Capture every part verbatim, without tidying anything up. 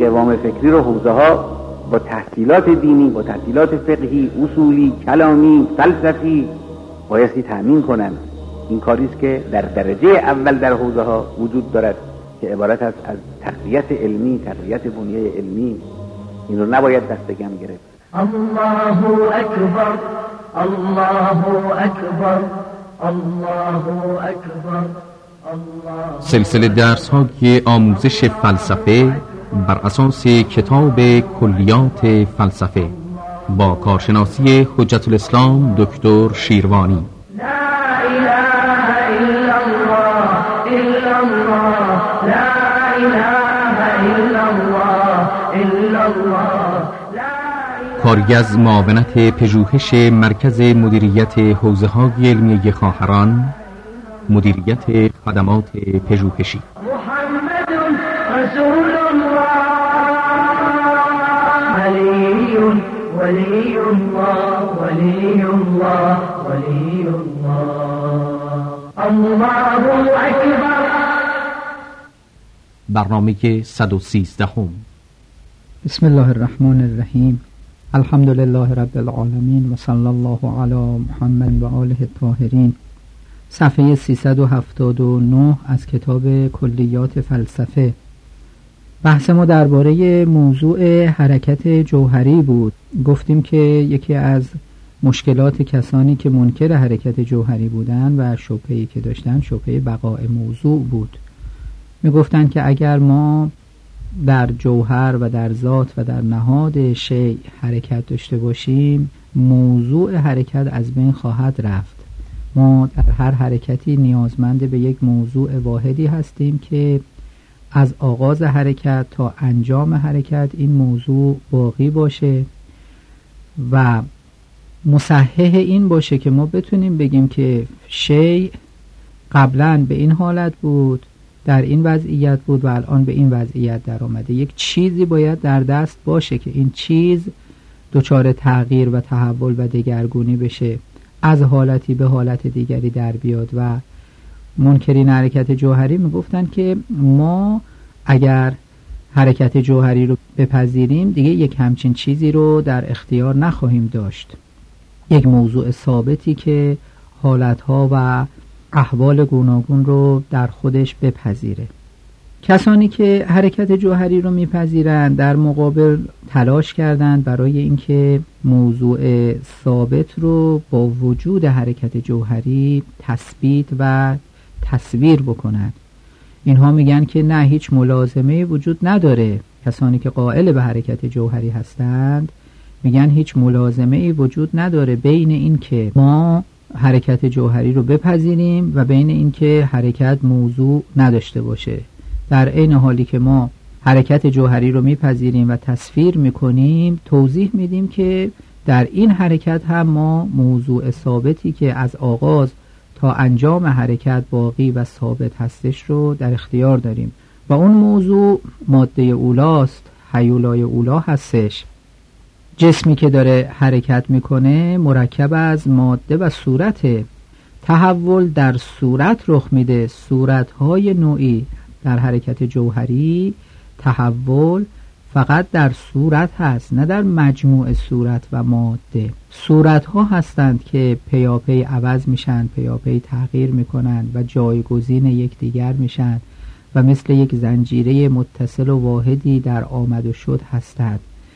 قوام فکری رو حوزه ها با تحصیلات دینی، با تحصیلات فقهی، اصولی، کلامی، فلسفی بایستی تأمین کنند. این کاری است که در درجه اول در حوزه ها وجود دارد که عبارت است از تقویت علمی، تقویت بنیه علمی. این رو نباید دست کم گرفت. الله اکبر، الله اکبر، الله اکبر. سلسله درس های آموزش فلسفه بر اساس کتاب کلیات فلسفه با کارشناسی حجت الاسلام دکتر شیروانی. لا اله الا الله الا الله، لا اله الا الله الا الله. کاری از معاونت پژوهش مرکز مدیریت حوزه های علمی خواهران، مدیریت خدمات پژوهشی. محمد رسول الله، ولی ولی الله، ولی الله، ولی الله. الله اکبر. برنامه صد و سیزدهم. بسم الله الرحمن الرحیم. الحمد لله رب العالمین و صلی الله علی محمد و آله الطاهرین. صفحه سیصد و هفتاد و نه از کتاب کلیات فلسفه. بحث ما درباره موضوع حرکت جوهری بود. گفتیم که یکی از مشکلات کسانی که منکر حرکت جوهری بودند و شبهه‌ای که داشتن شبهه بقاء موضوع بود. میگفتند که اگر ما در جوهر و در ذات و در نهاد شیء حرکت داشته باشیم، موضوع حرکت از بین خواهد رفت. ما در هر حرکتی نیازمند به یک موضوع واحدی هستیم که از آغاز حرکت تا انجام حرکت این موضوع باقی باشه و مصحح این باشه که ما بتونیم بگیم که شیء قبلا به این حالت بود، در این وضعیت بود و الان به این وضعیت در آمده. یک چیزی باید در دست باشه که این چیز دچار تغییر و تحول و دگرگونی بشه، از حالتی به حالت دیگری در بیاد. و منکرین حرکت جوهری میگفتن که ما اگر حرکت جوهری رو بپذیریم دیگه یک همچین چیزی رو در اختیار نخواهیم داشت، یک موضوع ثابتی که حالتها و احوال گوناگون رو در خودش بپذیره. کسانی که حرکت جوهری رو میپذیرند در مقابل تلاش کردند برای اینکه موضوع ثابت رو با وجود حرکت جوهری تثبیت و تصویر بکنند. اینها میگن که نه، هیچ ملازمه وجود نداره. کسانی که قائل به حرکت جوهری هستند میگن هیچ ملازمه وجود نداره بین این که ما حرکت جوهری رو بپذیریم و بین این که حرکت موضوع نداشته باشه. در عین حالی که ما حرکت جوهری رو میپذیریم و تصویر میکنیم، توضیح میدیم که در این حرکت هم ما موضوع ثابتی که از آغاز تا انجام حرکت باقی و ثابت هستش رو در اختیار داریم و اون موضوع ماده اولاست، هیولای اولا هستش. جسمی که داره حرکت میکنه مرکب از ماده و صورته. تحول در صورت رخ میده. صورتهای نوعی در حرکت جوهری تحول فقط در صورت هست، نه در مجموع صورت و ماده. صورت ها هستند که پیاپی عوض میشن، پیاپی تغییر میکنن و جایگزین یکدیگر میشن و مثل یک زنجیره متصل و واحدی در آمد و شد هستند.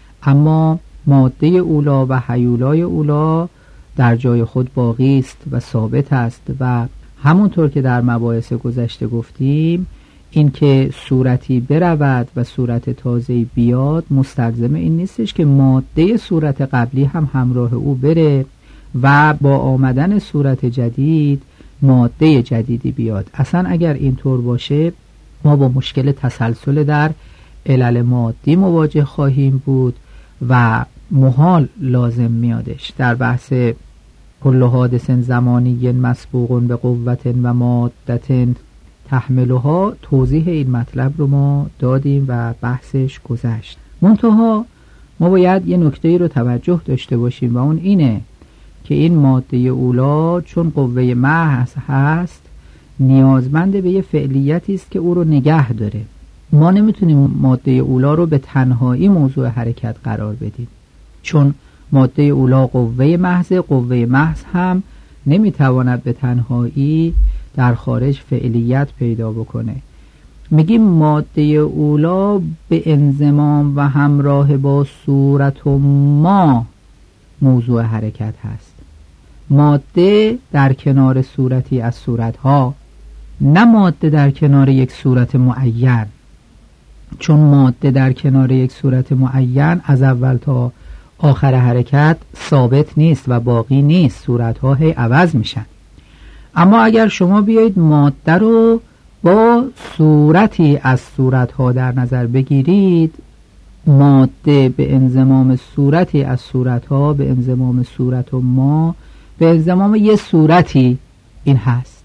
اما ماده اولا و هیولای اولا در جای خود باقی است و ثابت است و همونطور که در مباحث گذشته گفتیم، این که صورتی برود و صورت تازه‌ای بیاد مستلزم این نیستش که ماده صورت قبلی هم همراه او بره و با آمدن صورت جدید ماده جدیدی بیاد. اصلا اگر اینطور باشه ما با مشکل تسلسل در علل مادی مواجه خواهیم بود و محال لازم میادش. در بحث کل حادث زمانی مسبوق به قوت و مادت تحملها توضیح این مطلب رو ما دادیم و بحثش گذشت. منتها ما باید یه نکته رو توجه داشته باشیم و اون اینه که این ماده اولا چون قوه محض هست نیازمند به یه فعلیتی است که او رو نگه داره. ما نمیتونیم ماده اولا رو به تنهایی موضوع حرکت قرار بدیم، چون ماده اولا قوه محض، قوه محض هم نمیتواند به تنهایی در خارج فعلیت پیدا بکنه. میگیم ماده اولا به انضمام و همراه با صورت و ما موضوع حرکت هست. ماده در کنار صورتی از صورتها، نه ماده در کنار یک صورت معین، چون ماده در کنار یک صورت معین از اول تا آخر حرکت ثابت نیست و باقی نیست، صورتها هی عوض میشن. اما اگر شما بیایید ماده رو با صورتی از صورتها در نظر بگیرید، ماده به انضمام صورتی از صورتها، به انضمام صورت و ما، به انضمام یه صورتی این هست.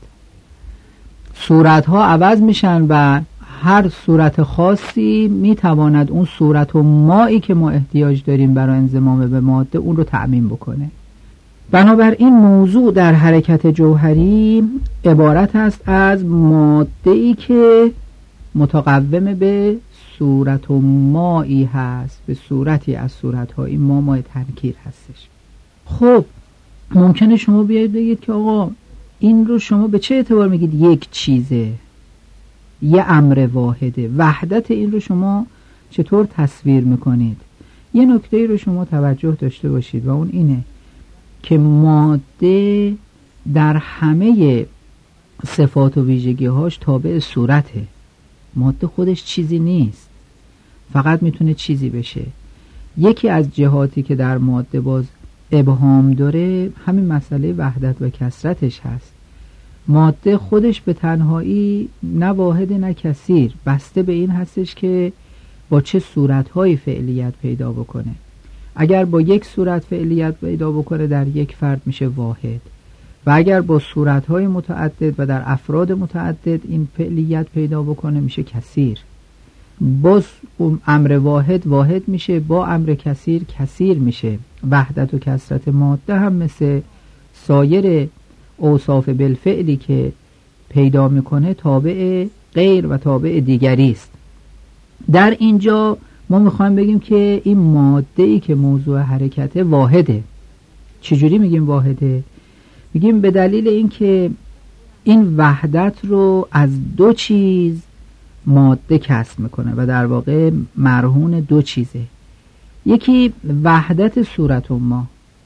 صورتها عوض میشن و هر صورت خاصی میتواند اون صورت و مایی که ما احتیاج داریم برای انضمام به ماده اون رو تأمین بکنه. بنابراین موضوع در حرکت جوهری عبارت است از ماده‌ای که متقوم به صورت و مایی هست، به صورتی از صورت‌ها. این ما مای تنکیر هستش. خب ممکنه شما بیایید بگید که آقا این رو شما به چه اعتبار میگید یک چیزه، یه امر واحده؟ وحدت این رو شما چطور تصویر میکنید؟ یه نکته رو شما توجه داشته باشید و اون اینه که ماده در همه صفات و ویژگی‌هاش تابع صورته. ماده خودش چیزی نیست، فقط میتونه چیزی بشه. یکی از جهاتی که در ماده باز ابهام داره همین مسئله وحدت و کثرتش هست. ماده خودش به تنهایی نه واحد نه کثیر، بسته به این هستش که با چه صورت‌های فعلیت پیدا بکنه. اگر با یک صورت فعلیت پیدا بکنه در یک فرد میشه واحد، و اگر با صورت‌های متعدد و در افراد متعدد این فعلیت پیدا بکنه میشه کثیر. با امر واحد واحد میشه، با امر کثیر کثیر میشه. وحدت و کثرت ماده هم مثل سایر اوصاف بالفعلی که پیدا میکنه تابع غیر و تابع دیگری است. در اینجا ما میخوایم بگیم که این ماده‌ای که موضوع حرکت واحده. چجوری میگیم واحده؟ میگیم به دلیل اینکه این وحدت رو از دو چیز ماده کسب میکنه و در واقع مرهون دو چیزه. یکی وحدت صورت و ما.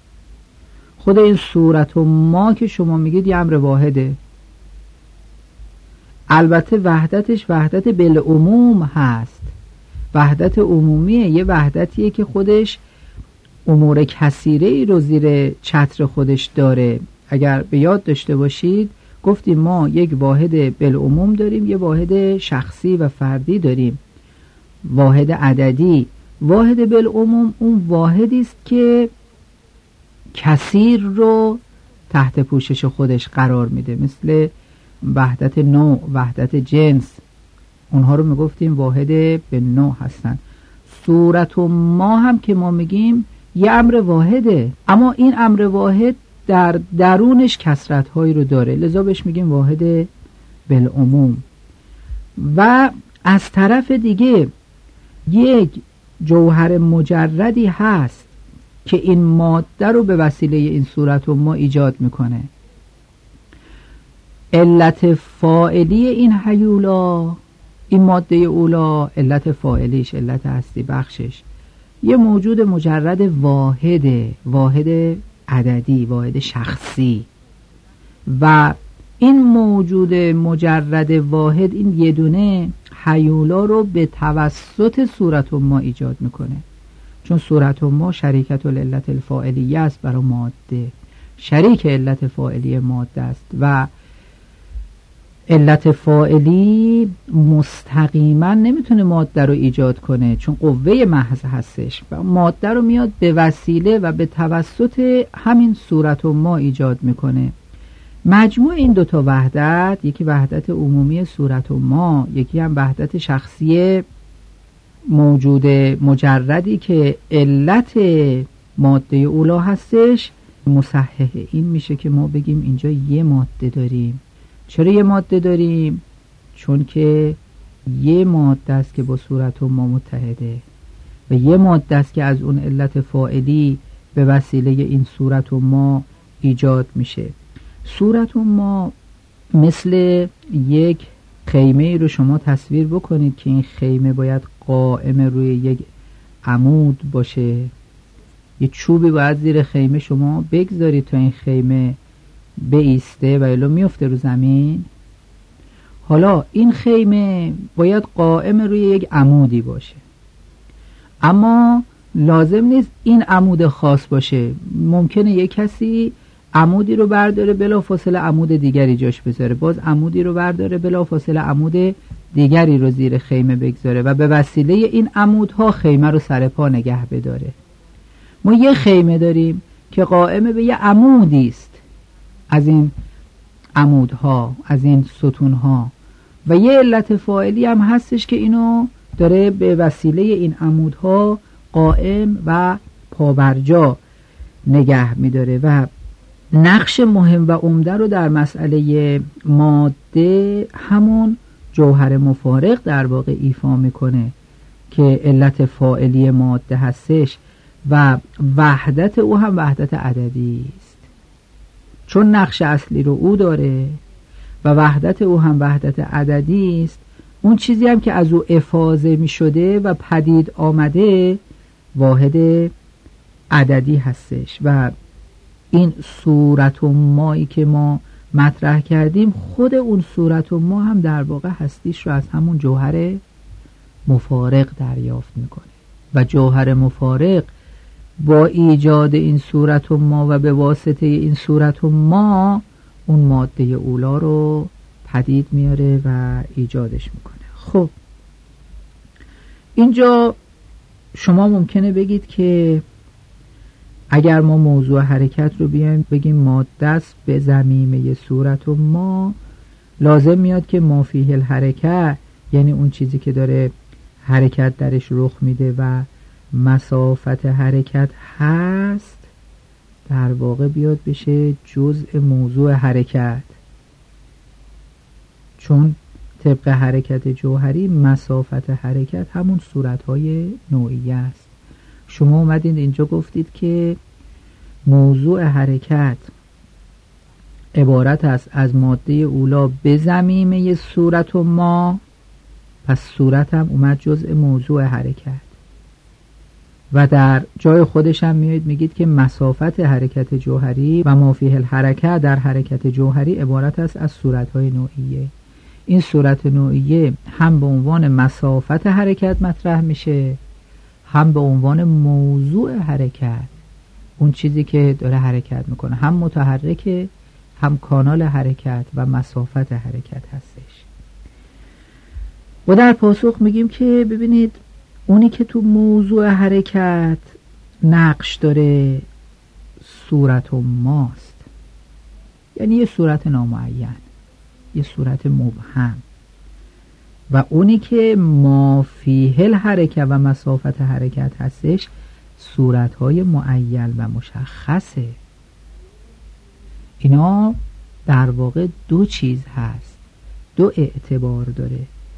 خود این صورت و ما که شما میگید یه امر واحده، البته وحدتش وحدت بالعموم هست، وحدت عمومیه، یه وحدتیه که خودش امور کثیره ای رو زیر چتر خودش داره. اگر به یاد داشته باشید گفتیم ما یک واحد بالعموم داریم، یه واحد شخصی و فردی داریم، واحد عددی. واحد بالعموم اون واحدی است که کثیر رو تحت پوشش خودش قرار میده، مثل وحدت نوع، وحدت جنس، اونها رو میگفتیم واحد به نوع هستن. صورت و ما هم که ما میگیم یه امر واحده، اما این امر واحد در درونش کثرت هایی رو داره، لذا بهش میگیم واحد بالعموم. و از طرف دیگه یک جوهر مجردی هست که این ماده رو به وسیله این صورت و ما ایجاد میکنه. علت فاعلی این هیولا، این ماده اولا، علت فاعلیش، علت هستی بخشش یه موجود مجرد واحده، واحد عددی، واحد شخصی. و این موجود مجرد واحد، این یه دونه هیولا رو به توسط صورت و ما ایجاد میکنه، چون صورت و ما شریکت العلت الفاعلیه است برای ماده، شریک علت فاعلی ماده است و علت فاعلی مستقیما نمیتونه ماده رو ایجاد کنه چون قوه محض هستش و ماده رو میاد به وسیله و به توسط همین صورت و ما ایجاد میکنه. مجموع این دوتا وحدت، یکی وحدت عمومی صورت و ما، یکی هم وحدت شخصی موجود مجردی که علت ماده اولا هستش، مصحح این میشه که ما بگیم اینجا یه ماده داریم. چرا یه ماده داریم؟ چون که یه ماده است که با صورت ما متحده و یه ماده است که از اون علت فاعلی به وسیله این صورت ما ایجاد میشه. صورت ما مثل یک خیمه رو شما تصویر بکنید که این خیمه باید قائم روی یک عمود باشه. یه چوبی باید زیر خیمه شما بگذارید تا این خیمه بایسته و الا میفته رو زمین. حالا این خیمه باید قائم روی یک عمودی باشه، اما لازم نیست این عمود خاص باشه. ممکنه یک کسی عمودی رو برداره بلافاصله عمود دیگری جاش بذاره، باز عمودی رو برداره بلافاصله عمود دیگری رو زیر خیمه بگذاره و به وسیله این عمودها خیمه رو سر پا نگه بداره. ما یه خیمه داریم که قائم به یه عمودی است از این عمودها، از این ستونها، و یه علت فاعلی هم هستش که اینو داره به وسیله این عمودها قائم و پابرجا نگه میداره. و نقش مهم و عمده رو در مسئله ماده همون جوهر مفارق در واقع ایفا میکنه که علت فاعلی ماده هستش و وحدت او هم وحدت عددی است. چون نقش اصلی رو او داره و وحدت او هم وحدت عددی است، اون چیزی هم که از او افاضه می شده و پدید آمده واحد عددی هستش. و این صورت و مایی که ما مطرح کردیم، خود اون صورت و ما هم در واقع هستیش رو از همون جوهر مفارق دریافت میکنه و جوهر مفارق با ایجاد این صورت و ما و به واسطه این صورت و ما اون ماده اولا رو پدید میاره و ایجادش میکنه. خب اینجا شما ممکنه بگید که اگر ما موضوع حرکت رو بیایم بگیم ماده است به ضمیمه صورت و ما، لازم میاد که ما فیه الحرکت، یعنی اون چیزی که داره حرکت درش رخ میده و مسافت حرکت هست، در واقع بیاد بشه جزء موضوع حرکت. چون طبق حرکت جوهری مسافت حرکت همون صورتهای نوعیه است. شما اومدید اینجا گفتید که موضوع حرکت عبارت است از ماده اولا به ضمیمه صورت و ما، پس صورت هم اومد جزء موضوع حرکت. و در جای خودش هم میایید میگید که مسافت حرکت جوهری و ما فیه الحرکت در حرکت جوهری عبارت است از صورتهای نوعیه. این صورت نوعیه هم به عنوان مسافت حرکت مطرح میشه، هم به عنوان موضوع حرکت، اون چیزی که داره حرکت میکنه، هم متحرکه هم کانال حرکت و مسافت حرکت هستش. و در پاسخ میگیم که ببینید اونی که تو موضوع حرکت نقش داره صورت و ماست، یعنی یه صورت نامعین، یه صورت مبهم. و اونی که ما فیه الحرکت و مسافت حرکت هستش صورتهای معین و مشخصه. اینا در واقع دو چیز هست، دو اعتبار داره.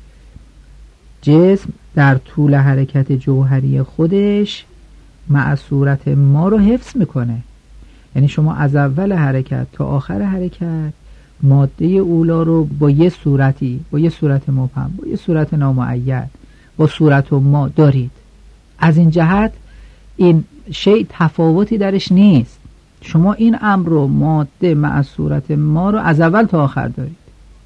جسم در طول حرکت جوهری خودش مع صورت ما رو حفظ میکنه، یعنی شما از اول حرکت تا آخر حرکت ماده اولا رو با یه صورتی، با یه صورت مبهم، با یه صورت نامعین، با صورت و ما دارید. از این جهت این شیء تفاوتی درش نیست. شما این امر رو ماده مع صورت ما رو از اول تا آخر دارید.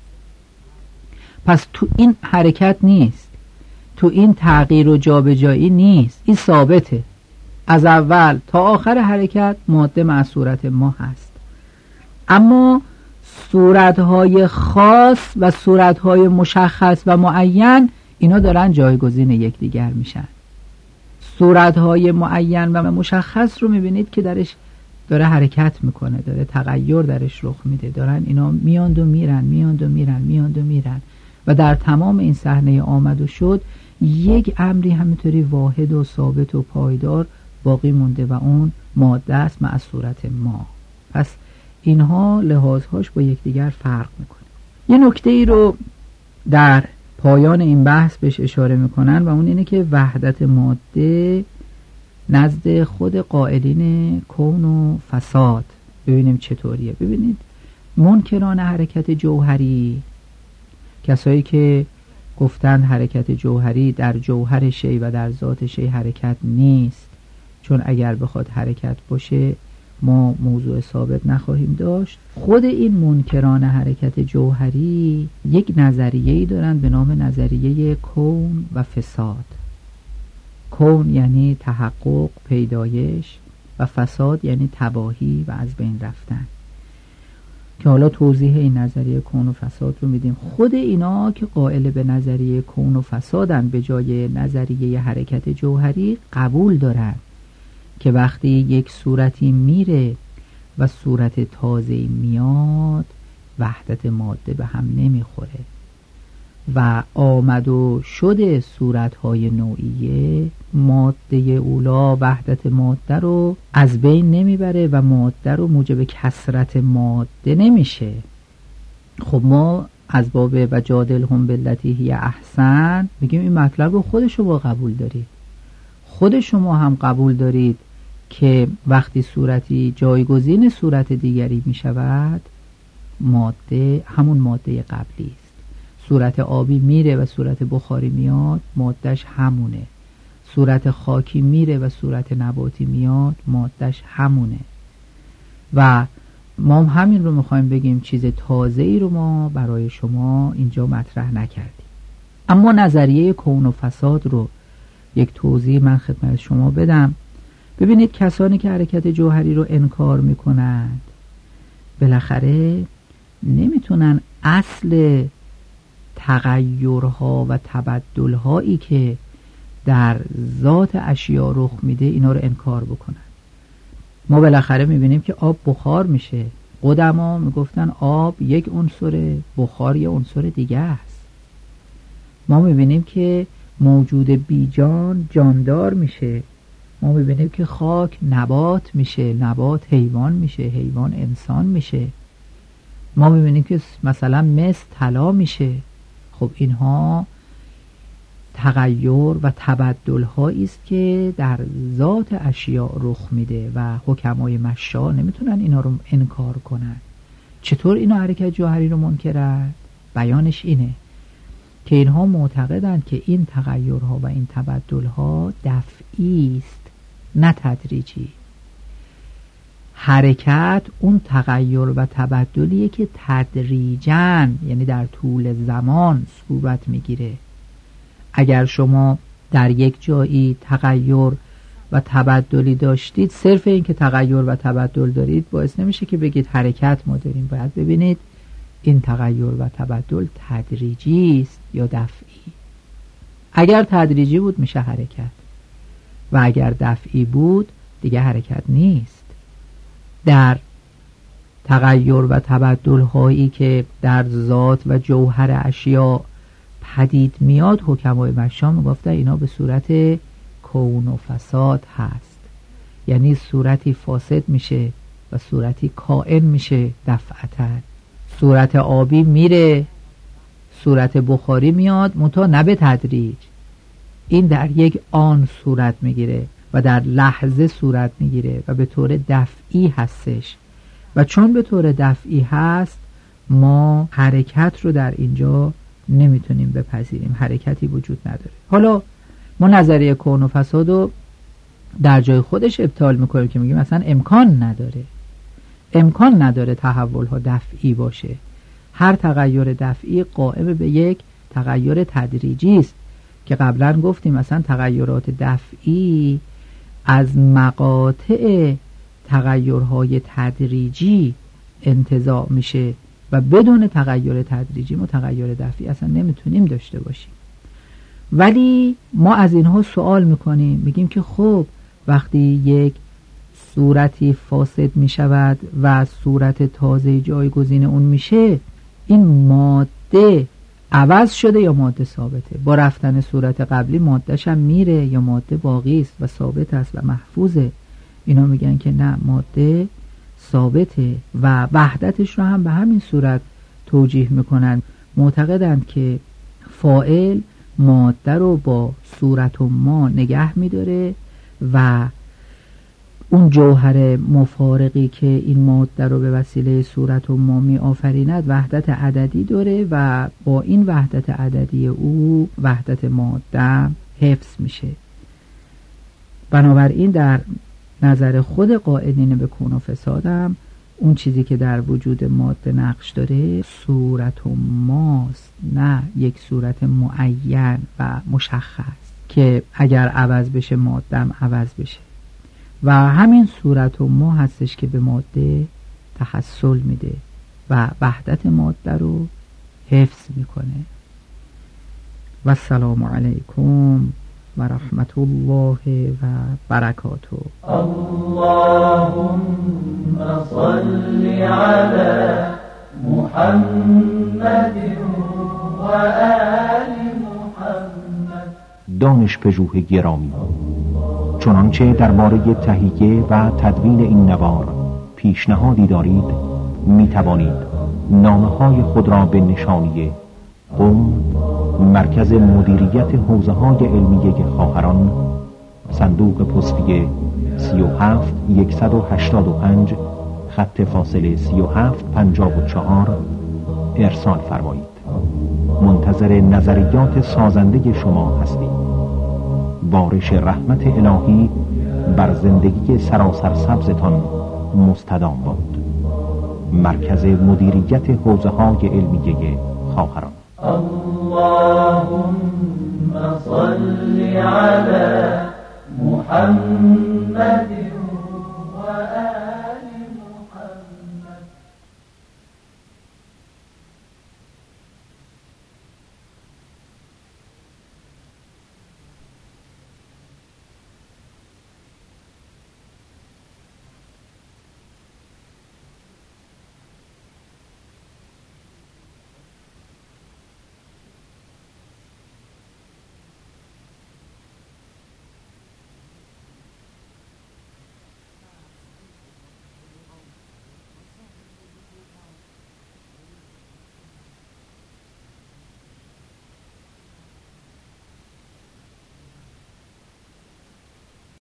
پس تو این حرکت نیست، تو این تغییر و جابجایی نیست، این ثابته. از اول تا آخر حرکت ماده مع صورت ما هست. اما صورتهای خاص و صورتهای مشخص و معین اینا دارن جایگزین یکدیگر میشن. صورتهای معین و مشخص رو میبینید که درش داره حرکت میکنه، داره تغییر درش رخ میده، دارن اینا میاند و میرن میاند و میرن میاند و میرن و در تمام این صحنه آمد و شد یک امری همینطوری واحد و ثابت و پایدار باقی مونده و اون ماده است مع صورت ما. پس اینها لحاظهاش با یکدیگر فرق میکنه. یه نکته ای رو در پایان این بحث بهش اشاره میکنن و اون اینه که وحدت ماده نزد خود قائلین کون و فساد ببینیم چطوریه. ببینید منکران حرکت جوهری، کسایی که گفتن حرکت جوهری در جوهر شی و در ذات شی حرکت نیست، چون اگر بخواد حرکت باشه ما موضوع ثابت نخواهیم داشت. خود این منکران حرکت جوهری یک نظریه‌ای دارن به نام نظریه کون و فساد. کون یعنی تحقق، پیدایش، و فساد یعنی تباهی و از بین رفتن، که حالا توضیح این نظریه کون و فساد رو میدیم. خود اینا که قائل به نظریه کون و فسادن به جای نظریه حرکت جوهری قبول دارن که وقتی یک صورتی میره و صورت تازه‌ای میاد وحدت ماده به هم نمیخوره و آمد و شد صورتهای نوعیه ماده اولا وحدت ماده رو از بین نمیبره و ماده رو موجب کثرت ماده نمیشه. خب ما از باب و جادلهم بالتی هی احسن میگیم این مطلب رو خود شما قبول دارید، خود شما هم قبول دارید که وقتی صورتی جایگزین صورت دیگری میشود ماده همون ماده قبلی است. صورت آبی میره و صورت بخاری میاد مادهش همونه، صورت خاکی میره و صورت نباتی میاد مادهش همونه. و ما همین رو میخوایم بگیم، چیز تازه‌ای رو ما برای شما اینجا مطرح نکردیم. اما نظریه کون و فساد رو یک توضیح من خدمت شما بدم. ببینید کسانی که حرکت جوهری رو انکار میکنند بالاخره نمیتونن اصل تغیرها و تبدلهایی که در ذات اشیا رخ میده اینا رو انکار بکنن. ما بالاخره میبینیم که آب بخار میشه. قدما میگفتن آب یک عنصر، بخار یک عنصر دیگه است. ما میبینیم که موجود بیجان جاندار میشه. ما میبینیم که خاک نبات میشه، نبات حیوان میشه، حیوان انسان میشه. ما میبینیم که مثلا مس طلا میشه. خب اینها تغییر و تبدل هایی است که در ذات اشیاء رخ میده و حکمای مشا نمیتونن اینا رو انکار کنن. چطور اینا حرکت جوهری رو منکرند؟ بیانش اینه که اینها معتقدند که این تغییرها و این تبدلها دفعی است نه تدریجی. حرکت اون تغییر و تبدلیه که تدریجاً یعنی در طول زمان صورت میگیره. اگر شما در یک جایی تغییر و تبدلی داشتید، صرف این که تغییر و تبدل دارید باعث نمیشه که بگید حرکت ما داریم. باید ببینید این تغییر و تبدل تدریجی است یا دفعی. اگر تدریجی بود میشه حرکت و اگر دفعی بود دیگه حرکت نیست. در تغییر و تبدل هایی که در ذات و جوهر اشیا پدید میاد حکمای مشا میگفتن اینا به صورت کون و فساد هست، یعنی صورتی فاسد میشه و صورتی کائن میشه دفعتا. صورت آبی میره، صورت بخاری میاد، منتها نه به تدریج. این در یک آن صورت میگیره و در لحظه صورت میگیره و به طور دفعی هستش. و چون به طور دفعی هست ما حرکت رو در اینجا نمیتونیم بپذیریم، حرکتی وجود نداره. حالا ما نظریه کون و فساد رو در جای خودش ابطال میکنیم که میگیم اصلا امکان نداره، امکان نداره تحول ها دفعی باشه. هر تغییر دفعی قائم به یک تغییر تدریجی است که قبلا گفتیم مثلا تغییرات دفعی از مقاطع تغییرهای تدریجی انتزاع میشه و بدون تغییر تدریجی ما تغییر دفعی اصلا نمیتونیم داشته باشیم. ولی ما از اینها سوال میکنیم، میگیم که خب وقتی یک صورتی فاسد میشود و صورت تازه جایگزین اون میشه، این ماده عوض شده یا ماده ثابته؟ با رفتن صورت قبلی مادهش هم میره یا ماده باقی است و ثابت است و محفوظه؟ اینا میگن که نه، ماده ثابته و وحدتش رو هم به همین صورت توجیه میکنن. معتقدند که فاعل ماده رو با صورت و ما نگه می‌داره و اون جوهر مفارقی که این ماده رو به وسیله صورت و ما می آفریند وحدت عددی داره و با این وحدت عددی او وحدت ماده حفظ میشه. بنابراین در نظر خود قائلین به کون و فسادم اون چیزی که در وجود ماده نقش داره صورت و ماست، نه یک صورت معین و مشخص که اگر عوض بشه ماده‌ام عوض بشه. و همین صورت و ما هستش که به ماده تحصل میده و وحدت ماده رو حفظ میکنه. و السلام علیکم و رحمت الله و برکاته. اللهم صل علی محمد و آل محمد. دانش پژوه گرامی، چنانچه درباره تهیه و تدوین این نوار پیشنهادی دارید می توانید نامه های خود را به نشانی قم، مرکز مدیریت حوزه های علمیه خواهران، صندوق پستی سی و هفت صد و هشتاد و پنج، خط فاصله سی و هفت پنجاه و چهار ارسال فرمایید. منتظر نظریات سازنده شما هستیم. بارش رحمت الهی بر زندگی سراسر سبزتان مستدام باد. مرکز مدیریت حوزه های علمیه خواهران. اللهم صل علی محمد